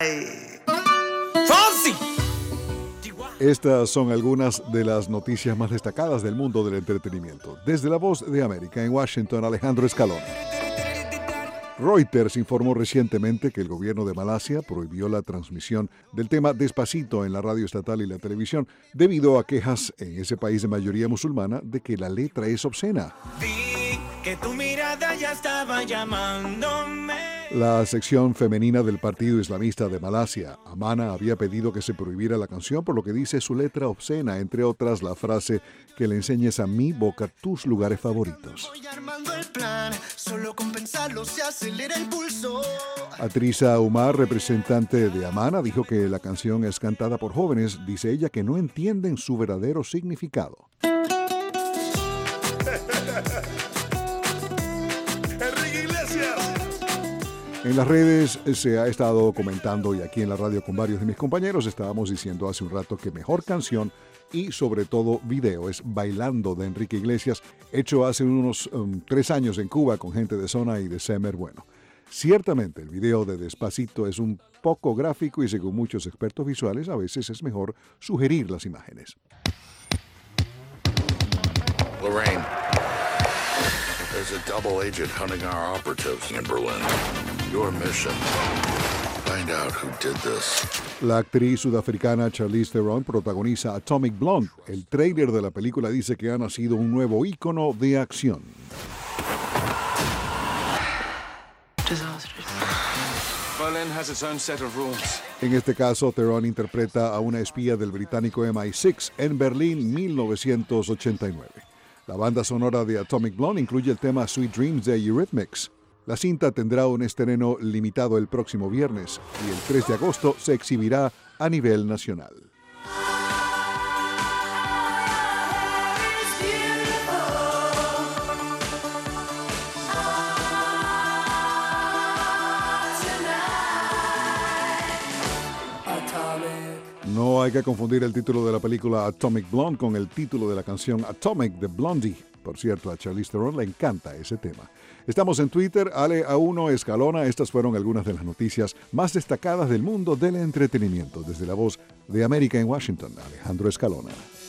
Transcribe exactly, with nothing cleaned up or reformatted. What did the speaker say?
Estas son algunas de las noticias más destacadas del mundo del entretenimiento. Desde La Voz de América en Washington, Alejandro Escalona. Reuters informó recientemente que el gobierno de Malasia prohibió la transmisión del tema Despacito en la radio estatal y la televisión debido a quejas en ese país de mayoría musulmana de que la letra es obscena. Vi que tu mirada ya estaba llamándome. La sección femenina del Partido Islamista de Malasia, Amana, había pedido que se prohibiera la canción por lo que dice su letra obscena, entre otras la frase que le enseñes a mi boca tus lugares favoritos. Voy armando el plan, solo con pensarlo se acelera el pulso. Atriza Umar, representante de Amana, dijo que la canción es cantada por jóvenes, dice ella, que no entienden su verdadero significado. En las redes se ha estado comentando y aquí en la radio con varios de mis compañeros estábamos diciendo hace un rato que mejor canción y sobre todo video es Bailando de Enrique Iglesias, hecho hace unos um, tres años en Cuba con gente de Zona y de Semer. Bueno, ciertamente el video de Despacito es un poco gráfico y según muchos expertos visuales a veces es mejor sugerir las imágenes. Lorraine, there's a double agent hunting our operatives in Berlin. Your mission, find out who did this. La actriz sudafricana Charlize Theron protagoniza Atomic Blonde. El tráiler de la película dice que ha nacido un nuevo ícono de acción. Berlin has its own set of rules. En este caso, Theron interpreta a una espía del británico M I seis en Berlín mil novecientos ochenta y nueve. La banda sonora de Atomic Blonde incluye el tema Sweet Dreams de Eurythmics. La cinta tendrá un estreno limitado el próximo viernes y el tres de agosto se exhibirá a nivel nacional. No hay que confundir el título de la película Atomic Blonde con el título de la canción Atomic de Blondie. Por cierto, a Charlize Theron le encanta ese tema. Estamos en Twitter, Ale A uno Escalona. Estas fueron algunas de las noticias más destacadas del mundo del entretenimiento. Desde La Voz de América en Washington, Alejandro Escalona.